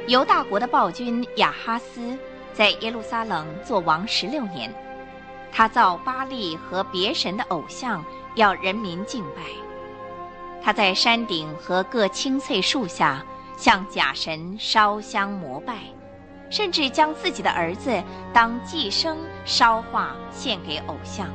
犹大国的暴君亚哈斯在耶路撒冷做王16年，他造巴力和别神的偶像，要人民敬拜。他在山顶和各青翠树下向假神烧香膜拜，甚至将自己的儿子当祭牲烧化献给偶像。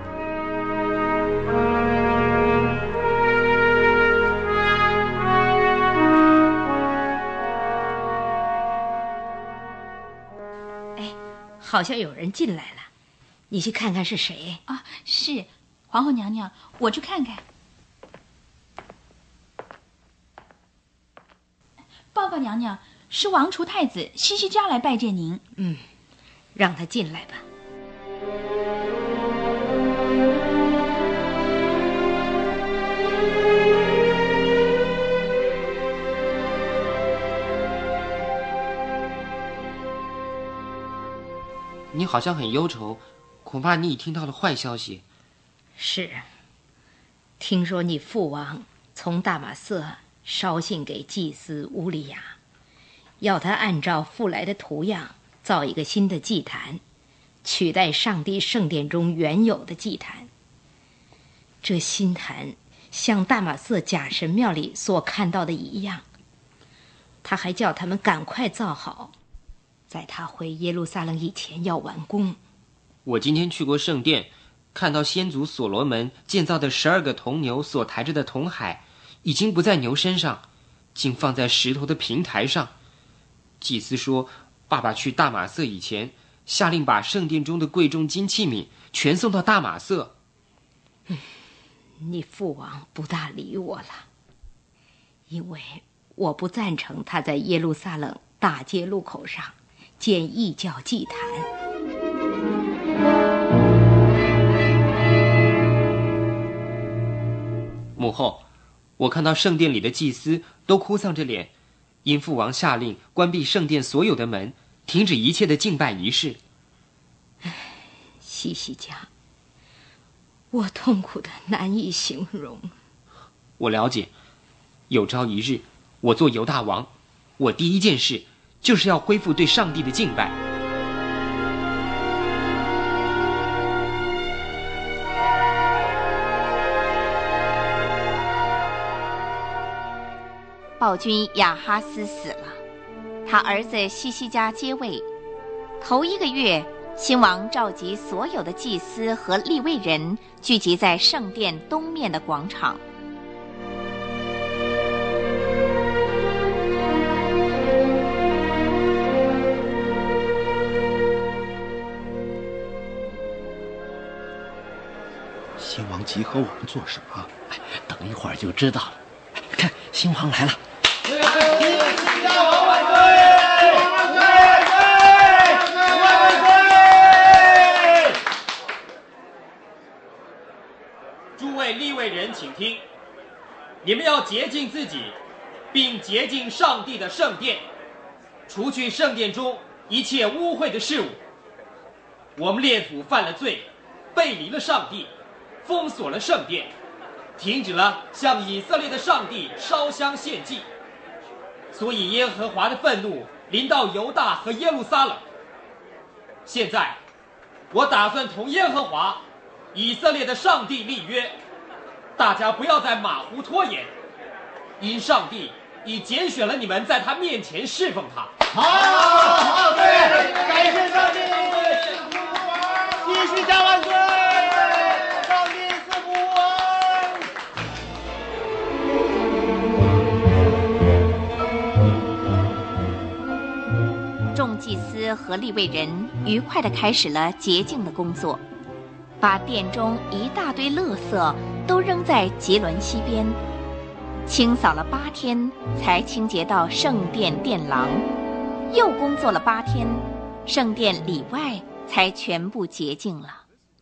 好像有人进来了，你去看看是谁啊？是皇后娘娘，我去看看。报告娘娘，是王储太子西西家来拜见您。 让他进来吧。 你好像很忧愁，恐怕你已听到了坏消息。 是，听说你父王从大马色捎信给祭司乌利亚，要他按照附来的图样造一个新的祭坛，取代上帝圣殿中原有的祭坛。这新坛像大马色假神庙里所看到的一样，他还叫他们赶快造好，在他回耶路撒冷以前要完工。 我今天去过圣殿，看到先祖所罗门建造的12个铜牛所抬着的铜海，已经不在牛身上，竟放在石头的平台上。祭司说，爸爸去大马色以前，下令把圣殿中的贵重金器皿全送到大马色。 你父王不大理我了，因为我不赞成他在耶路撒冷大街路口上建异教祭坛。 母后，我看到圣殿里的祭司都哭丧着脸，因父王下令关闭圣殿所有的门，停止一切的敬拜仪式。 西西家，我痛苦的难以形容。 我了解，有朝一日我做犹大王，我第一件事就是要恢复对上帝的敬拜。 暴君亚哈斯死了，他儿子西西家接位。头1个月，新王召集所有的祭司和利未人，聚集在圣殿东面的广场。 新王集合我们做什么？等一会儿就知道了。看，新王来了。 诸位利未人请听，你们要洁净自己，并洁净上帝的圣殿，除去圣殿中一切污秽的事物。我们列祖犯了罪，背离了上帝，封锁了圣殿，停止了向以色列的上帝烧香献祭，所以耶和华的愤怒临到犹大和耶路撒冷。现在我打算同耶和华以色列的上帝立约，大家不要再马虎拖延，因上帝已拣选了你们在他面前侍奉他。 好，对，感谢上帝，西西家万岁！上帝赐福众祭司和利未人愉快地开始了洁净的工作，把殿中一大堆垃圾都扔在杰伦溪边，清扫了8天，才清洁到圣殿殿廊。又工作了8天，圣殿里外才全部洁净了。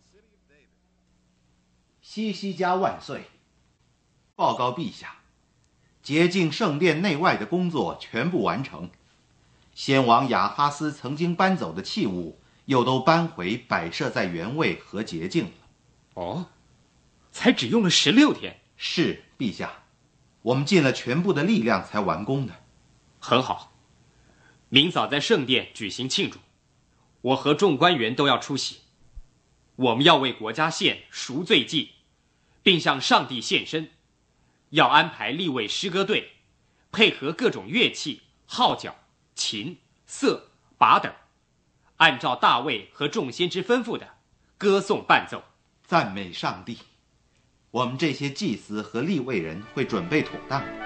西西家万岁！报告陛下，洁净圣殿内外的工作全部完成。先王亚哈斯曾经搬走的器物，又都搬回摆设在原位和洁净了。 哦，才只用了16天。 是，陛下，我们尽了全部的力量才完工的。 很好， 明早在圣殿举行庆祝，我和众官员都要出席。我们要为国家献赎罪祭，并向上帝献身。要安排立位诗歌队，配合各种乐器、号角、琴、瑟、拔等，按照大卫和众先知吩咐的歌颂伴奏， 赞美上帝。我们这些祭司和利未人会准备妥当的。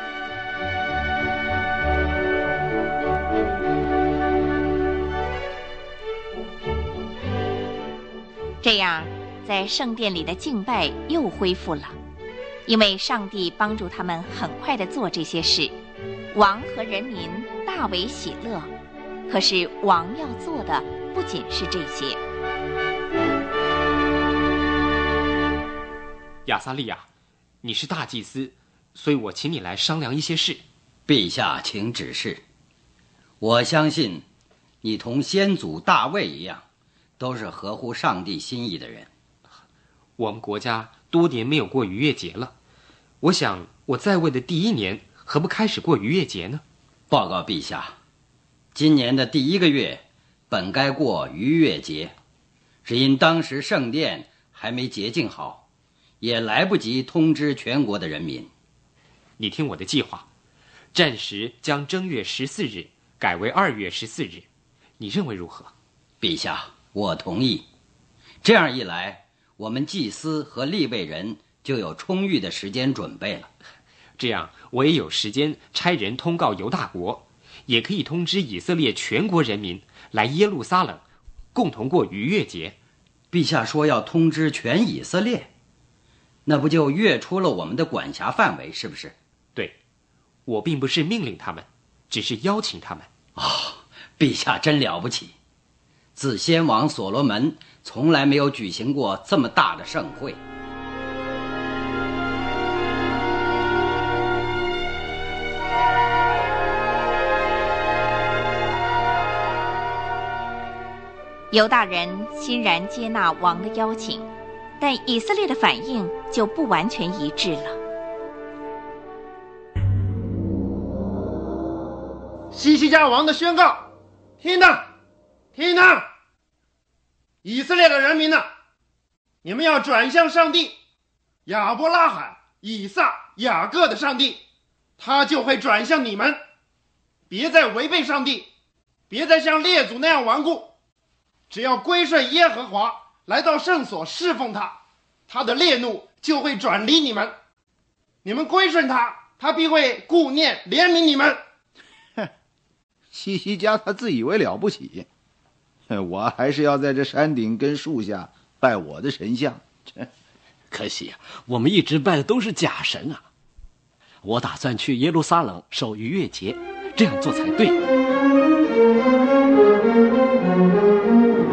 这样，在圣殿里的敬拜又恢复了，因为上帝帮助他们很快地做这些事，王和人民大为喜乐。可是王要做的不仅是这些。 亚撒利亚，你是大祭司，所以我请你来商量一些事。 陛下请指示。我相信你同先祖大卫一样，都是合乎上帝心意的人。 我们国家多年没有过逾越节了，我想我在位的第1年，何不开始过逾越节呢？ 报告陛下，今年的第1个月本该过逾越节，只因当时圣殿还没洁净好，也来不及通知全国的人民。 你听我的计划，暂时将正月14日改为2月14日，你认为如何？ 陛下，我同意。这样一来，我们祭司和利未人就有充裕的时间准备了。 这样我也有时间差人通告犹大国，也可以通知以色列全国人民来耶路撒冷，共同过逾越节。 陛下说要通知全以色列，那不就越出了我们的管辖范围，是不是？ 对，我并不是命令他们，只是邀请他们。 陛下真了不起，自先王所罗门从来没有举行过这么大的盛会。 犹大人欣然接纳王的邀请，但以色列的反应就不完全一致了。 西西家王的宣告，听呐，听呐！以色列的人民呐，你们要转向上帝，亚伯拉罕、以撒、雅各的上帝，他就会转向你们。别再违背上帝，别再像列祖那样顽固。只要归顺耶和华，来到圣所侍奉他，他的烈怒就会转离你们。你们归顺他，他必会顾念怜悯你们。 西西家他自以为了不起，我还是要在这山顶跟树下拜我的神像。 可惜啊，我们一直拜的都是假神啊！我打算去耶路撒冷守逾越节，这样做才对。